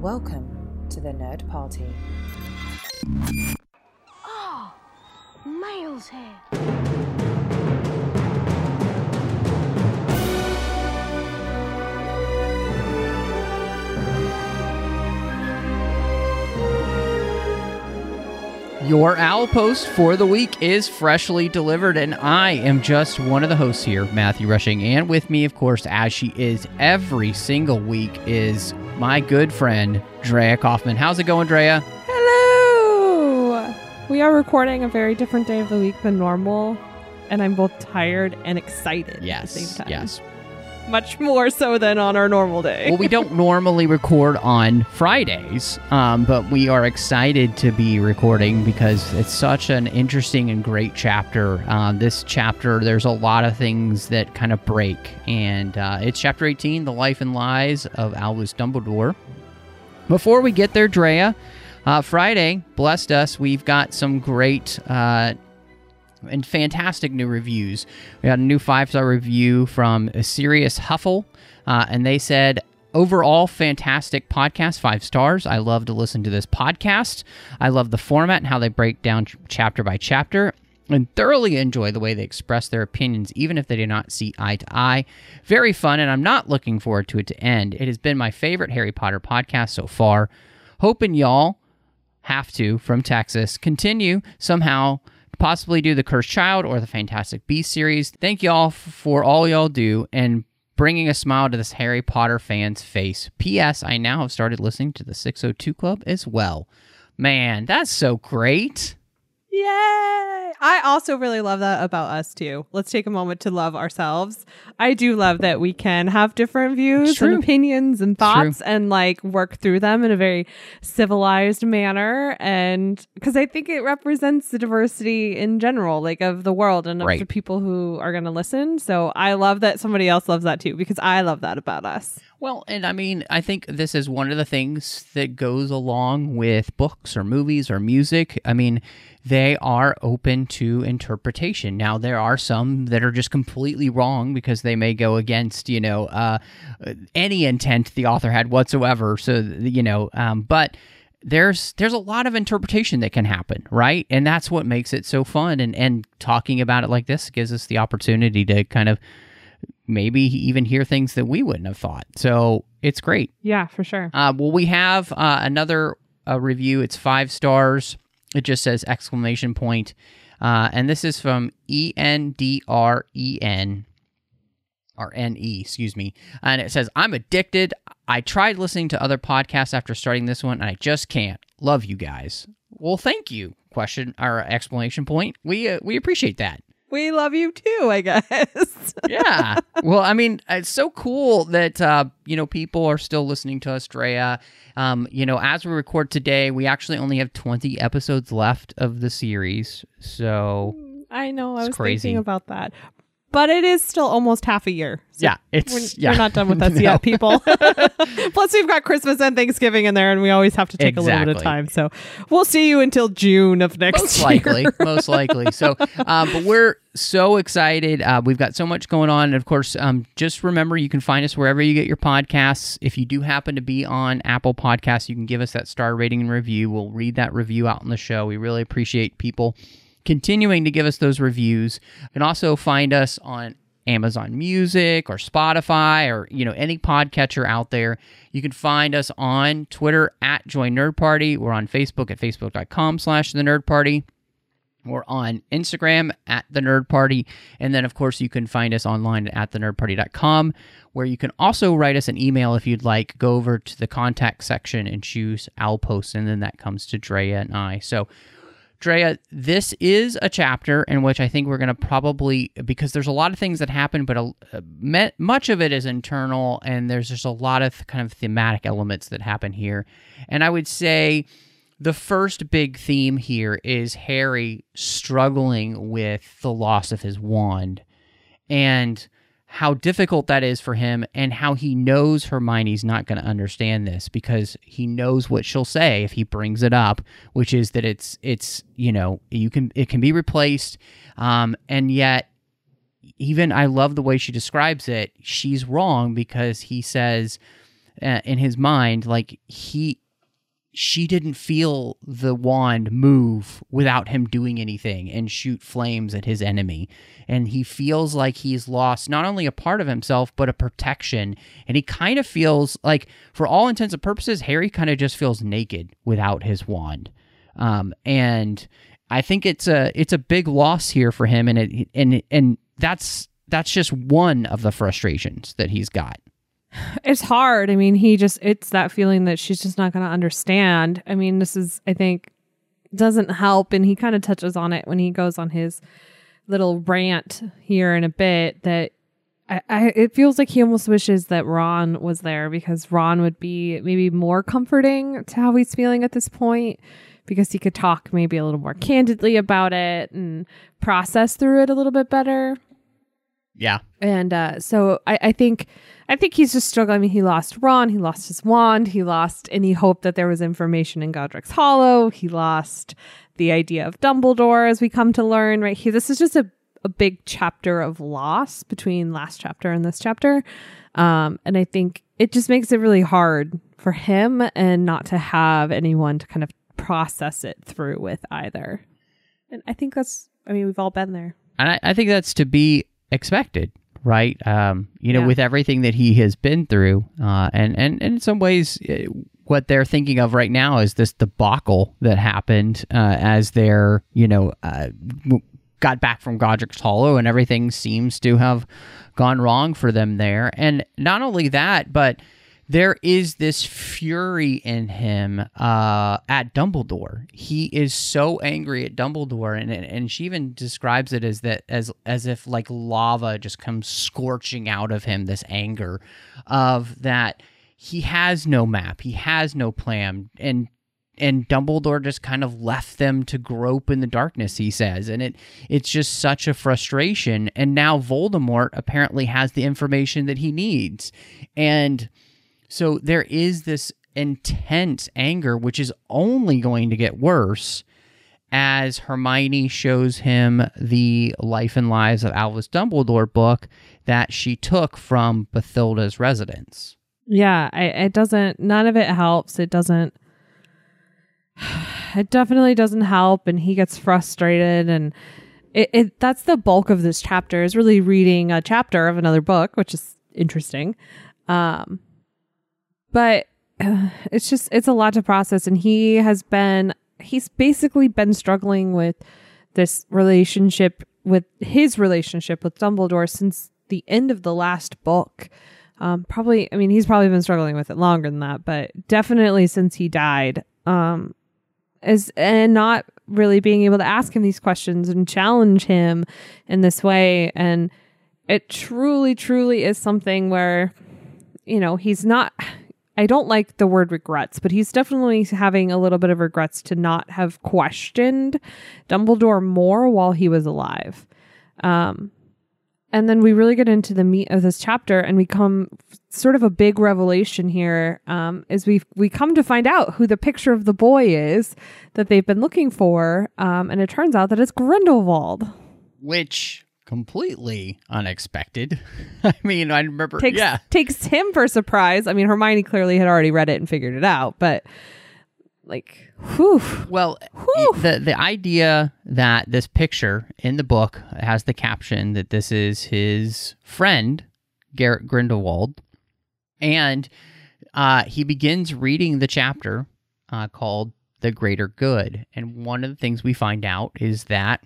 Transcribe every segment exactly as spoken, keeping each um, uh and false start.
Welcome to the Nerd Party. Oh, Miles here. Your Owl Post for the week is freshly delivered, and I am just one of the hosts here, Matthew Rushing, and with me, of course, as she is every single week, is my good friend, Drea Kaufman. How's it going, Drea? Hello! We are recording a very different day of the week than normal, and I'm both tired and excited Yes, at the same time. yes. Much more so than on our normal day. Well, we don't normally record on Fridays, um, but we are excited to be recording because it's such an interesting and great chapter. Uh, this chapter, there's a lot of things that kind of break, and uh, it's chapter eighteen, The Life and Lies of Albus Dumbledore. Before we get there, Drea, uh, Friday blessed us. We've got some great uh and fantastic new reviews. We got a new five-star review from Sirius Huffle, uh, and they said, overall, fantastic podcast, five stars. I love to listen to this podcast. I love the format and how they break down ch- chapter by chapter, and thoroughly enjoy the way they express their opinions, even if they do not see eye to eye. Very fun, and I'm not looking forward to it to end. It has been my favorite Harry Potter podcast so far. Hoping y'all have to, from Texas, continue somehow possibly do the Cursed Child or the Fantastic Beasts series. Thank y'all f- for all y'all do and bringing a smile to this Harry Potter fan's face. P S. I now have started listening to the six oh two Club as well. Man, that's so great. Yay! I also really love that about us, too. Let's take a moment to love ourselves. I do love that we can have different views and opinions and thoughts and, like, work through them in a very civilized manner. And because I think it represents the diversity in general, like, of the world and of Right. the people who are going to listen. So I love that somebody else loves that, too, because I love that about us. Well, and I mean, I think this is one of the things that goes along with books or movies or music. I mean, they are open to interpretation. Now, there are some that are just completely wrong because they may go against, you know, uh, any intent the author had whatsoever. So, you know, um, but there's there's a lot of interpretation that can happen, right? And that's what makes it so fun. And, and talking about it like this gives us the opportunity to kind of maybe even hear things that we wouldn't have thought. So it's great. Yeah, for sure. Uh, well, we have uh, another uh, review. It's five stars. It just says exclamation point. Uh, and this is from E N D R E N, or N E, excuse me. And it says, I'm addicted. I tried listening to other podcasts after starting this one, and I just can't. Love you guys. Well, thank you. Question or exclamation point. We uh, we appreciate that. We love you too, I guess. Yeah. Well, I mean, it's so cool that, uh, you know, people are still listening to us, Drea. Um, you know, as we record today, we actually only have twenty episodes left of the series. So I know. I was crazy. thinking about that. But it is still almost half a year. So yeah, it's we're, yeah. you're not done with us No. yet, people. Plus, we've got Christmas and Thanksgiving in there, and we always have to take Exactly. a little bit of time. So we'll see you until June of next Most year. likely, most likely. So, um, but we're so excited. Uh, we've got so much going on. And of course, um, just remember you can find us wherever you get your podcasts. If you do happen to be on Apple Podcasts, you can give us that star rating and review. We'll read that review out on the show. We really appreciate people continuing to give us those reviews. You can also find us on Amazon Music or Spotify or, you know, any podcatcher out there. You can find us on Twitter at Join Nerd Party. We're on Facebook at facebook.com slash the Nerd Party. We're on Instagram at the Nerd Party. And then, of course, you can find us online at the nerd party dot com, where you can also write us an email if you'd like. Go over to the contact section and choose Owl Post, and then that comes to Drea and I. So, Drea, this is a chapter in which I think we're going to probably, because there's a lot of things that happen, but a, a, me, much of it is internal, and there's just a lot of kind of thematic elements that happen here. And I would say the first big theme here is Harry struggling with the loss of his wand, and how difficult that is for him, and how he knows Hermione's not going to understand this because he knows what she'll say if he brings it up, which is that it's it's you know you can it can be replaced, um, and yet even I love the way she describes it. She's wrong because he says uh, in his mind, like he, she didn't feel the wand move without him doing anything and shoot flames at his enemy. And he feels like he's lost not only a part of himself, but a protection. And he kind of feels like, for all intents and purposes, Harry kind of just feels naked without his wand. Um, and I think it's a it's a big loss here for him, and it and and that's that's just one of the frustrations that he's got. It's hard. I mean, he just, it's that feeling that she's just not going to understand. I mean, this is, I think, doesn't help. And he kind of touches on it when he goes on his little rant here in a bit, that I, I, it feels like he almost wishes that Ron was there, because Ron would be maybe more comforting to how he's feeling at this point, because he could talk maybe a little more candidly about it and process through it a little bit better. Yeah. And uh, so I, I think I think he's just struggling. I mean, he lost Ron, he lost his wand, he lost any hope that there was information in Godric's Hollow, he lost the idea of Dumbledore, as we come to learn, right? He, this is just a, a big chapter of loss between last chapter and this chapter. Um, and I think it just makes it really hard for him, and not to have anyone to kind of process it through with either. And I think that's, I mean, we've all been there. And I, I think that's to be expected, right? Um, you know, Yeah. with everything that he has been through, uh, and, and, and in some ways, uh, what they're thinking of right now is this debacle that happened uh, as they're, you know, uh, got back from Godric's Hollow, and everything seems to have gone wrong for them there. And not only that, but there is this fury in him uh, at Dumbledore. He is so angry at Dumbledore, and and she even describes it as that as as if like lava just comes scorching out of him. This anger of that he has no map, he has no plan, and and Dumbledore just kind of left them to grope in the darkness, he says, and it it's just such a frustration. And now Voldemort apparently has the information that he needs, and so there is this intense anger, which is only going to get worse as Hermione shows him the Life and Lives of Albus Dumbledore book that she took from Bathilda's residence. Yeah, I, it doesn't, none of it helps. It doesn't, it definitely doesn't help. And he gets frustrated, and it, it that's the bulk of this chapter, is really reading a chapter of another book, which is interesting. Um, But uh, it's just, it's a lot to process. And he has been, he's basically been struggling with this relationship, with his relationship with Dumbledore since the end of the last book. Um, probably, I mean, he's probably been struggling with it longer than that, but definitely since he died. Um, as, and not really being able to ask him these questions and challenge him in this way. And it truly, truly is something where, you know, he's not... I don't like the word regrets, but he's definitely having a little bit of regrets to not have questioned Dumbledore more while he was alive. Um, and then we really get into the meat of this chapter, and we come sort of a big revelation here, um, is we we come to find out who the picture of the boy is that they've been looking for, um, and it turns out that it's Grindelwald. Which... completely unexpected. I mean, I remember, takes, yeah. Takes him for surprise. I mean, Hermione clearly had already read it and figured it out, but like, whew. Well, whew. the the idea that this picture in the book has the caption that this is his friend, Garrett Grindelwald, and uh, he begins reading the chapter uh, called The Greater Good. And one of the things we find out is that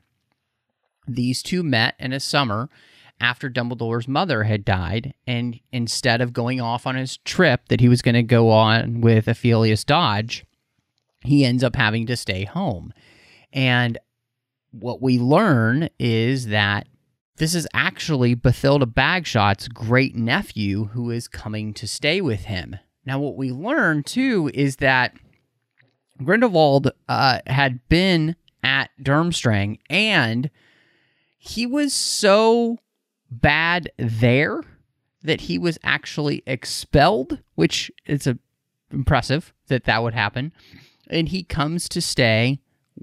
these two met in a summer after Dumbledore's mother had died, and instead of going off on his trip that he was going to go on with Aphelios Dodge, he ends up having to stay home. And what we learn is that this is actually Bathilda Bagshot's great-nephew who is coming to stay with him. Now, what we learn, too, is that Grindelwald uh, had been at Durmstrang, and he was so bad there that he was actually expelled, which is a, impressive that that would happen. And he comes to stay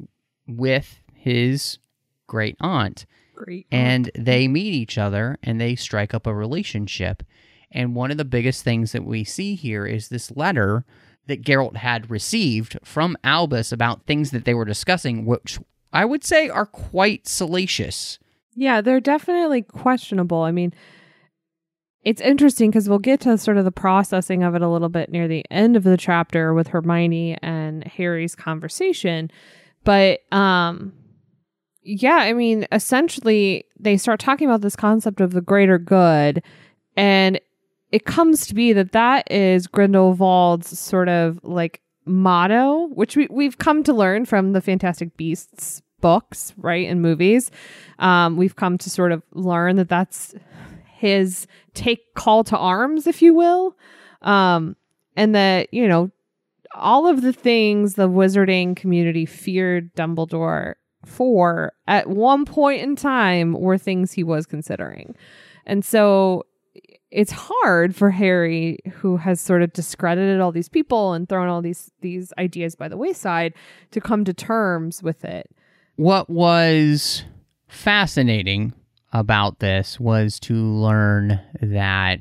with his great aunt. Great. And they meet each other, and they strike up a relationship. And one of the biggest things that we see here is this letter that Geralt had received from Albus about things that they were discussing, which I would say are quite salacious. Yeah, they're definitely questionable. I mean, it's interesting because we'll get to sort of the processing of it a little bit near the end of the chapter with Hermione and Harry's conversation. But, um, yeah, I mean, essentially, they start talking about this concept of the greater good, and it comes to be that that is Grindelwald's sort of like motto, which we, we've come to learn from the Fantastic Beasts books, right, and movies. Um, we've come to sort of learn that that's his take call to arms, if you will. Um, and that, you know, all of the things the wizarding community feared Dumbledore for at one point in time were things he was considering. And so it's hard for Harry, who has sort of discredited all these people and thrown all these these ideas by the wayside, to come to terms with it. What was fascinating about this was to learn that,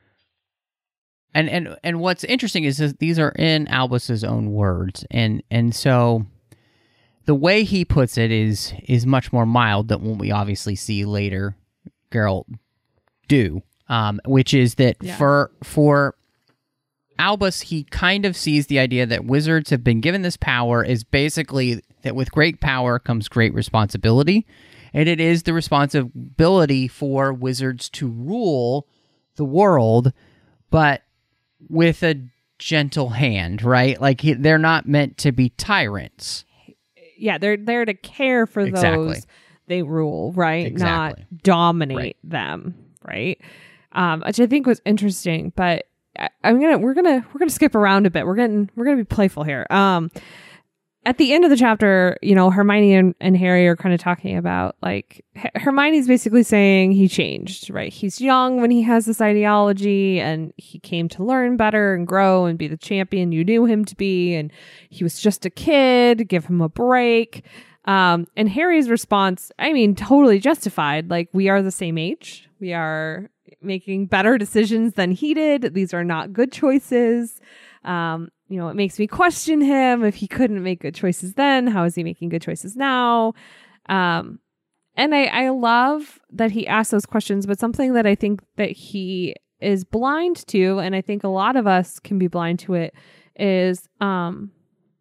and and and what's interesting is that these are in Albus's own words, and and so the way he puts it is is much more mild than what we obviously see later Geralt do. Um, which is that yeah. for for Albus, he kind of sees the idea that wizards have been given this power is basically that with great power comes great responsibility, and it is the responsibility for wizards to rule the world, but with a gentle hand, right? Like he, they're not meant to be tyrants. Yeah, they're there to care for exactly. those they rule, right? Exactly. Not dominate right. them, right? Um, which I think was interesting, but I, I'm gonna we're gonna we're gonna skip around a bit. We're getting we're gonna be playful here. Um, at the end of the chapter, you know, Hermione and, and Harry are kind of talking about like H- Hermione's basically saying he changed, right? He's young when he has this ideology, and he came to learn better and grow and be the champion you knew him to be, and he was just a kid. Give him a break. Um, and Harry's response, I mean, totally justified. Like, we are the same age. We are making better decisions than he did. These are not good choices. Um, you know, it makes me question him. If he couldn't make good choices then, how is he making good choices now? Um, and I, I love that he asks those questions, but something that I think that he is blind to, and I think a lot of us can be blind to it, is um,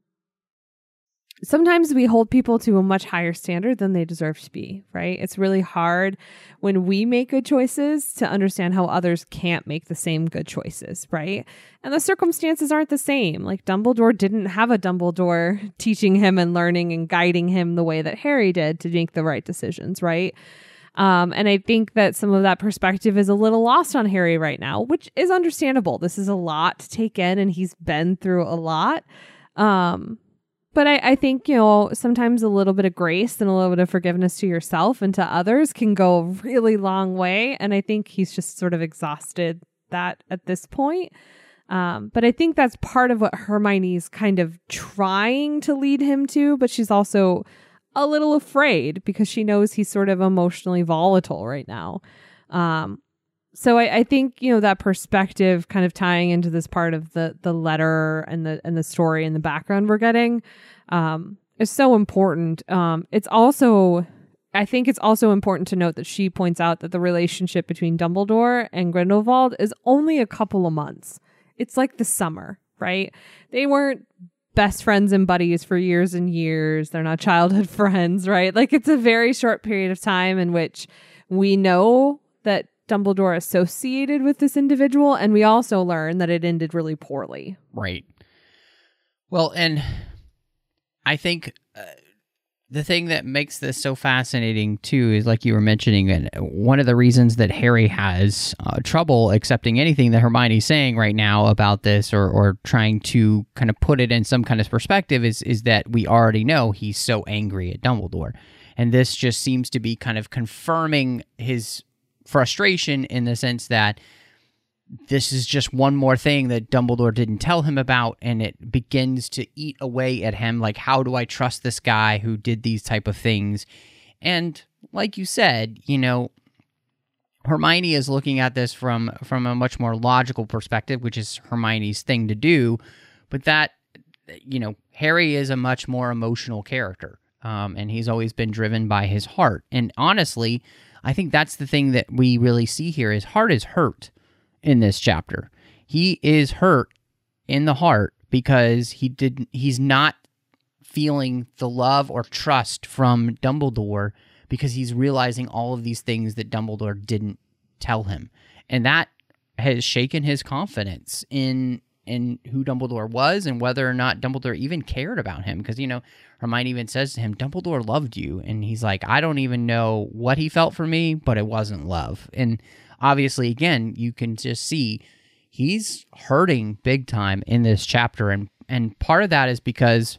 sometimes we hold people to a much higher standard than they deserve to be, right? It's really hard when we make good choices to understand how others can't make the same good choices, right? And the circumstances aren't the same. Like, Dumbledore didn't have a Dumbledore teaching him and learning and guiding him the way that Harry did to make the right decisions, right? Um, and I think that some of that perspective is a little lost on Harry right now, which is understandable. This is a lot to take in, and he's been through a lot. Um, But I, I think, you know, sometimes a little bit of grace and a little bit of forgiveness to yourself and to others can go a really long way. And I think he's just sort of exhausted that at this point. Um, but I think that's part of what Hermione's kind of trying to lead him to. But she's also a little afraid because she knows he's sort of emotionally volatile right now. Um, So I, I think, you know, that perspective kind of tying into this part of the the letter and the and the story and the background we're getting um, is so important. Um, it's also, I think it's also important to note that she points out that the relationship between Dumbledore and Grindelwald is only a couple of months. It's like the summer, right? They weren't best friends and buddies for years and years. They're not childhood friends, right? Like, it's a very short period of time in which we know that Dumbledore associated with this individual, and we also learn that it ended really poorly. Right. Well, and I think uh, the thing that makes this so fascinating, too, is like you were mentioning, and one of the reasons that Harry has uh, trouble accepting anything that Hermione's saying right now about this, or or trying to kind of put it in some kind of perspective, is is that we already know he's so angry at Dumbledore. And this just seems to be kind of confirming his frustration in the sense that this is just one more thing that Dumbledore didn't tell him about, and it begins to eat away at him. Like, how do I trust this guy who did these type of things? And like you said, you know, Hermione is looking at this from from a much more logical perspective, which is Hermione's thing to do. But that, you know, Harry is a much more emotional character, um, and he's always been driven by his heart. And honestly, I think that's the thing that we really see here. His heart is hurt in this chapter. He is hurt in the heart because he did. He's not feeling the love or trust from Dumbledore, because he's realizing all of these things that Dumbledore didn't tell him. And that has shaken his confidence in in who Dumbledore was and whether or not Dumbledore even cared about him. Because, you know, Hermione even says to him, Dumbledore loved you. And he's like, I don't even know what he felt for me, but it wasn't love. And obviously, again, you can just see he's hurting big time in this chapter. And, and part of that is because,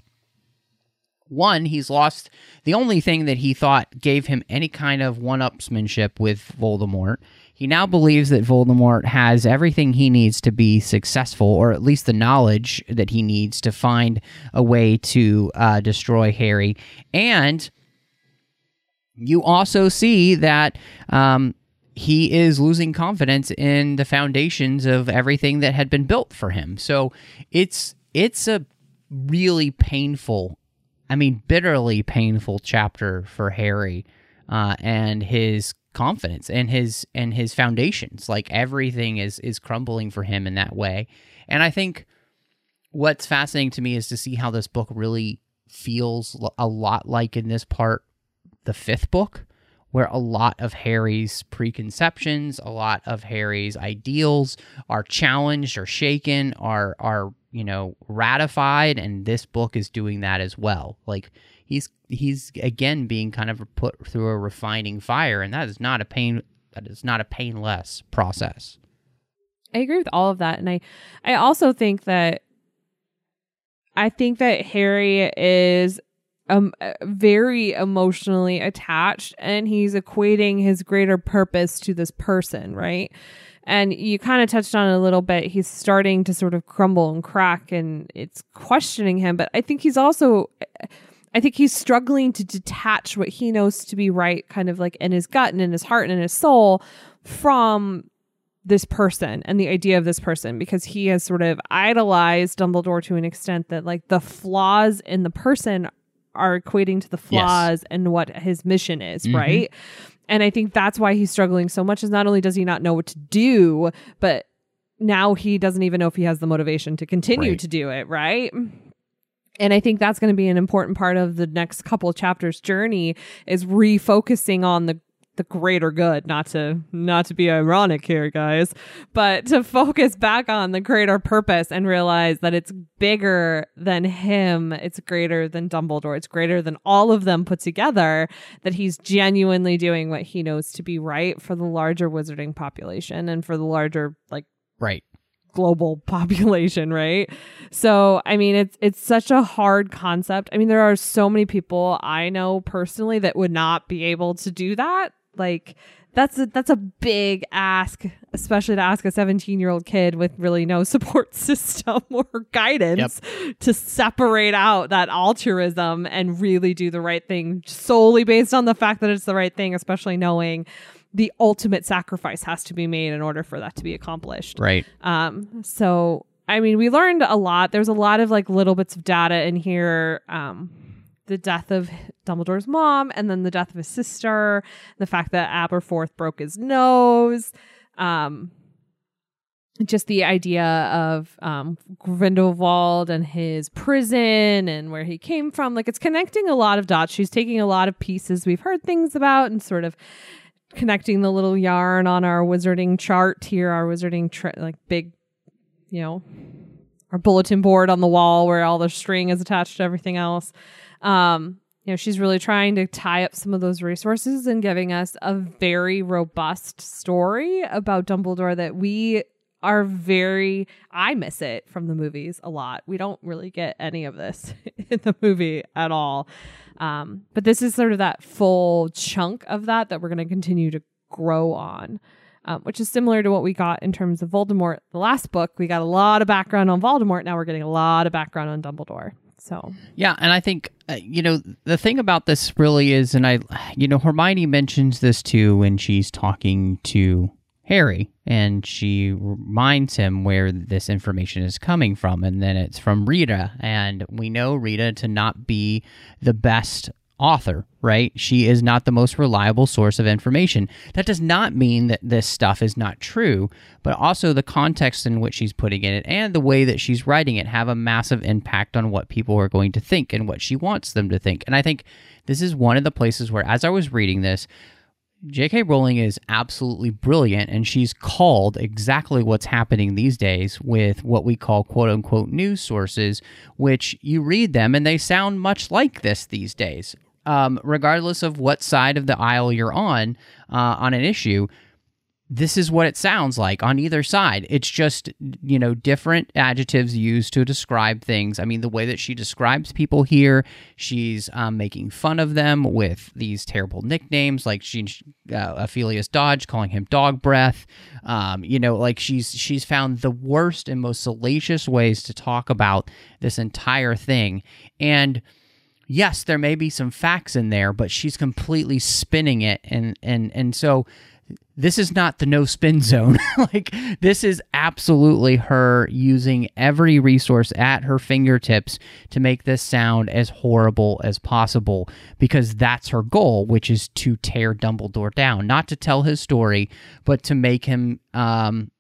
one, he's lost the only thing that he thought gave him any kind of one-upsmanship with Voldemort. He now believes that Voldemort has everything he needs to be successful, or at least the knowledge that he needs to find a way to uh, destroy Harry. And you also see that um, he is losing confidence in the foundations of everything that had been built for him. So it's it's a really painful I mean, bitterly painful chapter for Harry uh, and his confidence and his and his foundations. Like, everything is is crumbling for him in that way. And I think what's fascinating to me is to see how this book really feels a lot like, in this part, the fifth book, where a lot of Harry's preconceptions, a lot of Harry's ideals are challenged or shaken, are are you know, ratified, and this book is doing that as well. Like, he's he's again being kind of put through a refining fire, and that is not a pain that is not a painless process. I agree with all of that, and I I also think that I think that Harry is um very emotionally attached, and he's equating his greater purpose to this person, right? And you kind of touched on it a little bit. He's starting to sort of crumble and crack, and it's questioning him. But I think he's also, I think he's struggling to detach what he knows to be right, kind of like in his gut and in his heart and in his soul, from this person and the idea of this person, because he has sort of idolized Dumbledore to an extent that, like, the flaws in the person are equating to the flaws yes. in what his mission is, mm-hmm. right? And I think that's why he's struggling so much, is not only does he not know what to do, but now he doesn't even know if he has the motivation to continue right. to do it, right? And I think that's going to be an important part of the next couple of chapters' journey, is refocusing on the the greater good, not to not to be ironic here, guys, but to focus back on the greater purpose and realize that it's bigger than him. It's greater than Dumbledore. It's greater than all of them put together, that he's genuinely doing what he knows to be right for the larger wizarding population and for the larger, like, right. global population, right? So, I mean, it's it's such a hard concept. I mean, there are so many people I know personally that would not be able to do that. Like, that's a, that's a big ask, especially to ask a seventeen-year-old kid with really no support system or guidance yep. to separate out that altruism and really do the right thing solely based on the fact that it's the right thing, especially knowing the ultimate sacrifice has to be made in order for that to be accomplished. Right. Um. So, I mean, we learned a lot. There's a lot of, like, little bits of data in here. Um, the death of Dumbledore's mom, and then the death of his sister, the fact that Aberforth broke his nose, um, just the idea of um, Grindelwald and his prison and where he came from. Like, it's connecting a lot of dots. She's taking a lot of pieces we've heard things about and sort of connecting the little yarn on our wizarding chart here, our wizarding tri- like big, you know, our bulletin board on the wall where all the string is attached to everything else. Um, you know, she's really trying to tie up some of those resources and giving us a very robust story about Dumbledore that we are very, I miss it from the movies a lot. We don't really get any of this in the movie at all. Um, but this is sort of that full chunk of that that we're going to continue to grow on, um, which is similar to what we got in terms of Voldemort. The last book, we got a lot of background on Voldemort. Now we're getting a lot of background on Dumbledore. So, yeah. And I think, uh, you know, the thing about this really is, and I, you know, Hermione mentions this too when she's talking to Harry, and she reminds him where this information is coming from. And then it's from Rita. And we know Rita to not be the best author, right? She is not the most reliable source of information. That does not mean that this stuff is not true, but also the context in which she's putting it and the way that she's writing it have a massive impact on what people are going to think and what she wants them to think. And I think this is one of the places where, as I was reading this, J K. Rowling is absolutely brilliant, and she's called exactly what's happening these days with what we call quote-unquote news sources, which you read them and they sound much like this these days. Um, regardless of what side of the aisle you're on, uh, on an issue, this is what it sounds like on either side. It's just, you know, different adjectives used to describe things. I mean, the way that she describes people here, she's um, making fun of them with these terrible nicknames, like she, uh, Aphelios Dodge, calling him dog breath. Um, you know, like she's she's found the worst and most salacious ways to talk about this entire thing. And yes, there may be some facts in there, but she's completely spinning it. And and and so this is not the no spin zone. Like, this is absolutely her using every resource at her fingertips to make this sound as horrible as possible, because that's her goal, which is to tear Dumbledore down, not to tell his story, but to make him, um,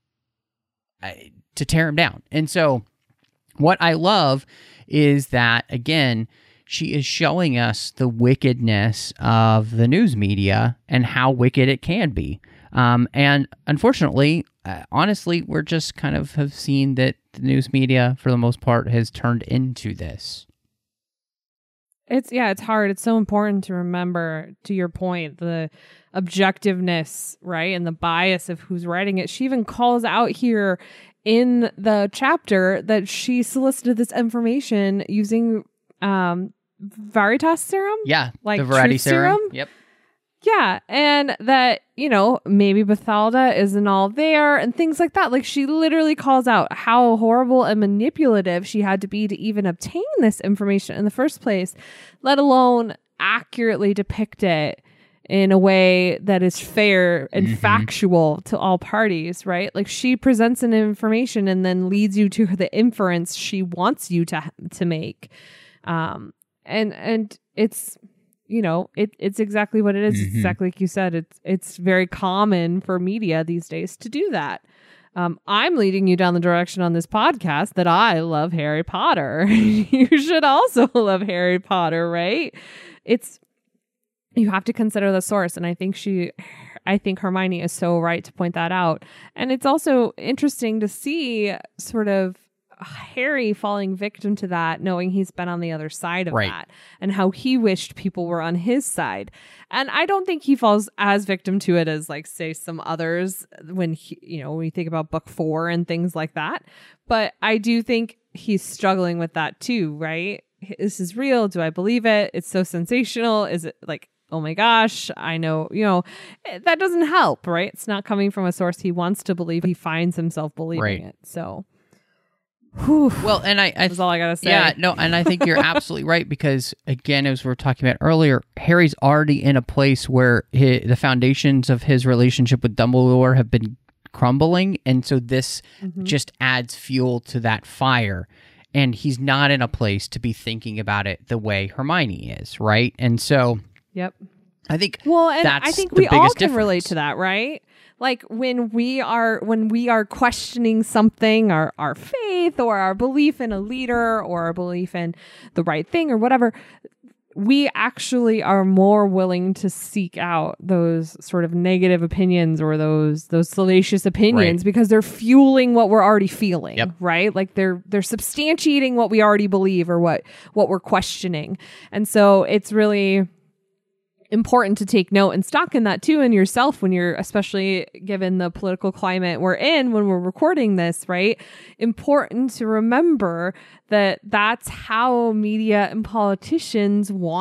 to tear him down. And so what I love is that, again, she is showing us the wickedness of the news media and how wicked it can be. Um, and unfortunately, uh, honestly, we're just kind of have seen that the news media, for the most part, has turned into this. It's, yeah, it's hard. It's so important to remember, to your point, the objectiveness, right? And the bias of who's writing it. She even calls out here in the chapter that she solicited this information using um, Veritas serum. Yeah, like the Variety serum. serum. Yep. Yeah, and that, you know, maybe Bethalda isn't all there and things like that. Like, she literally calls out how horrible and manipulative she had to be to even obtain this information in the first place, let alone accurately depict it in a way that is fair and mm-hmm. factual to all parties, right? Like, she presents an information and then leads you to the inference she wants you to to make. Um, and and it's... You know, it, it's exactly what it is. Mm-hmm. It's exactly like you said. It's it's very common for media these days to do that. Um, I'm leading you down the direction on this podcast that I love Harry Potter. You should also love Harry Potter, right? It's, you have to consider the source. And I think she, I think Hermione is so right to point that out. And it's also interesting to see sort of Harry falling victim to that, knowing he's been on the other side of right. that, and how he wished people were on his side. And I don't think he falls as victim to it as, like, say, some others when he, you know, when we think about book four and things like that. But I do think he's struggling with that too, right? This is real. Do I believe it? It's so sensational. Is it like, oh my gosh, I know, you know, that doesn't help, right? It's not coming from a source he wants to believe. He finds himself believing right. it. So. Whew. Well, and I, I that's all I gotta say. Yeah, no, and I think you're absolutely right, because again, as we were talking about earlier, Harry's already in a place where his, the foundations of his relationship with Dumbledore have been crumbling, and so this mm-hmm. just adds fuel to that fire. And he's not in a place to be thinking about it the way Hermione is, right? And so, yep, I think well, and that's I think the we all can difference. relate to that, right? Like, when we are when we are questioning something, our our faith or our belief in a leader or our belief in the right thing or whatever, we actually are more willing to seek out those sort of negative opinions or those those salacious opinions right. because they're fueling what we're already feeling, yep. right? Like, they're they're substantiating what we already believe or what what we're questioning. And so it's really important to take note and stock in that too in yourself, when you're, especially given the political climate we're in when we're recording this, right? Important to remember that that's how media and politicians want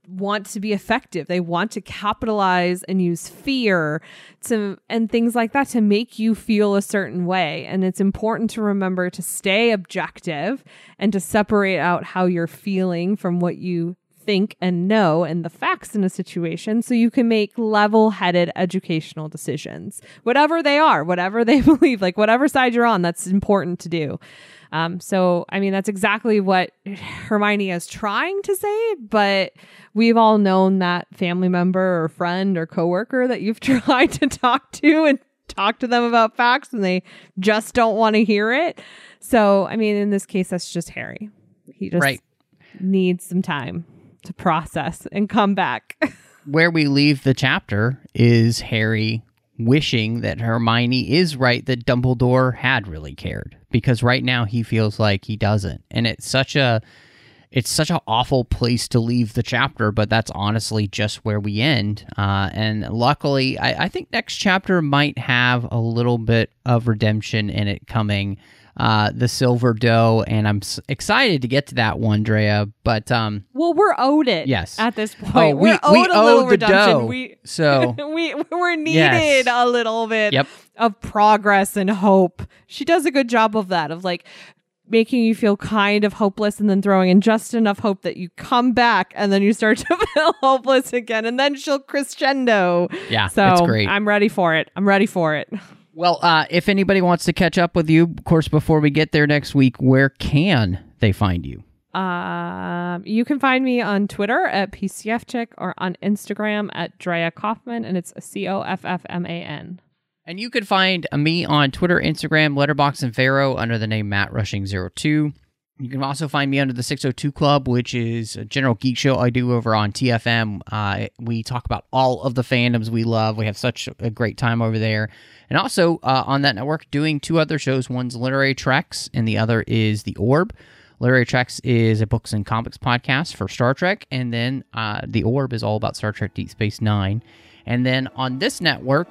want to be effective. They want to capitalize and use fear to and things like that to make you feel a certain way. And it's important to remember to stay objective and to separate out how you're feeling from what you think and know and the facts in a situation so you can make level-headed educational decisions. Whatever they are, whatever they believe, like whatever side you're on, that's important to do. Um, so, I mean, that's exactly what Hermione is trying to say, but we've all known that family member or friend or coworker that you've tried to talk to and talk to them about facts and they just don't want to hear it. So, I mean, in this case, that's just Harry. He just right. needs some time to process and come back. Where we leave the chapter is Harry wishing that Hermione is right, that Dumbledore had really cared, because right now he feels like he doesn't. And it's such a it's such an awful place to leave the chapter, but that's honestly just where we end. Uh, and luckily, I, I think next chapter might have a little bit of redemption in it coming. Uh, the Silver Doe, and I'm s- excited to get to that one, Drea. But um, well, we're owed it. Yes. At this point, oh, we, we're owed we a little owed the redemption. dough. We so we we're needed yes. a little bit Yep. of progress and hope. She does a good job of that, of like making you feel kind of hopeless and then throwing in just enough hope that you come back and then you start to feel hopeless again, and then she'll crescendo. Yeah, so it's great. I'm ready for it. I'm ready for it. Well, uh, if anybody wants to catch up with you, of course, before we get there next week, where can they find you? Um, you can find me on Twitter at P C F Chick or on Instagram at Drea Kaufman, and it's C O F F M A N. And you can find me on Twitter, Instagram, Letterboxd, and Vero under the name Matt Rushing zero two. You can also find me under the six oh two Club, which is a general geek show I do over on T F M. Uh, we talk about all of the fandoms we love. We have such a great time over there. And also uh, on that network, doing two other shows. One's Literary Treks, and the other is The Orb. Literary Treks is a books and comics podcast for Star Trek, and then uh, The Orb is all about Star Trek Deep Space Nine. And then on this network,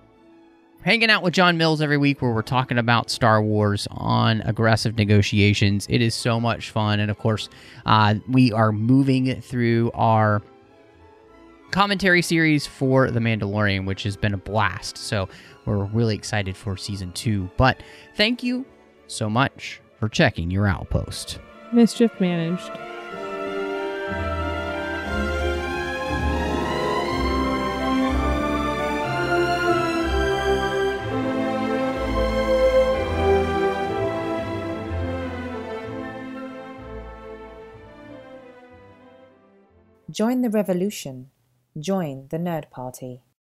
hanging out with John Mills every week where we're talking about Star Wars on Aggressive Negotiations. It is so much fun. And of course, uh, we are moving through our commentary series for The Mandalorian, which has been a blast. So we're really excited for season two. But thank you so much for checking your outpost. Mischief managed. Join the revolution. Join the Nerd Party.